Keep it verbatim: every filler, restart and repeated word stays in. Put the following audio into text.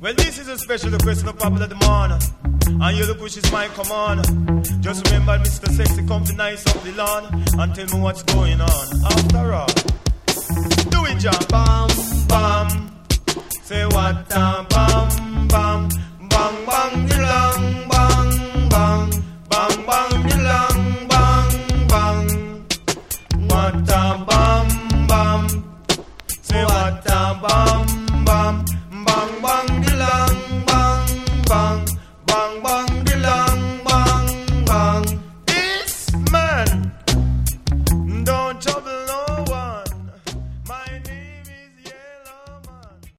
Well, this is a special request from the popular demand. And you look which is my command. Just remember, Mister Sexy, come to nice up the lawn and tell me what's going on. After all, do it, John.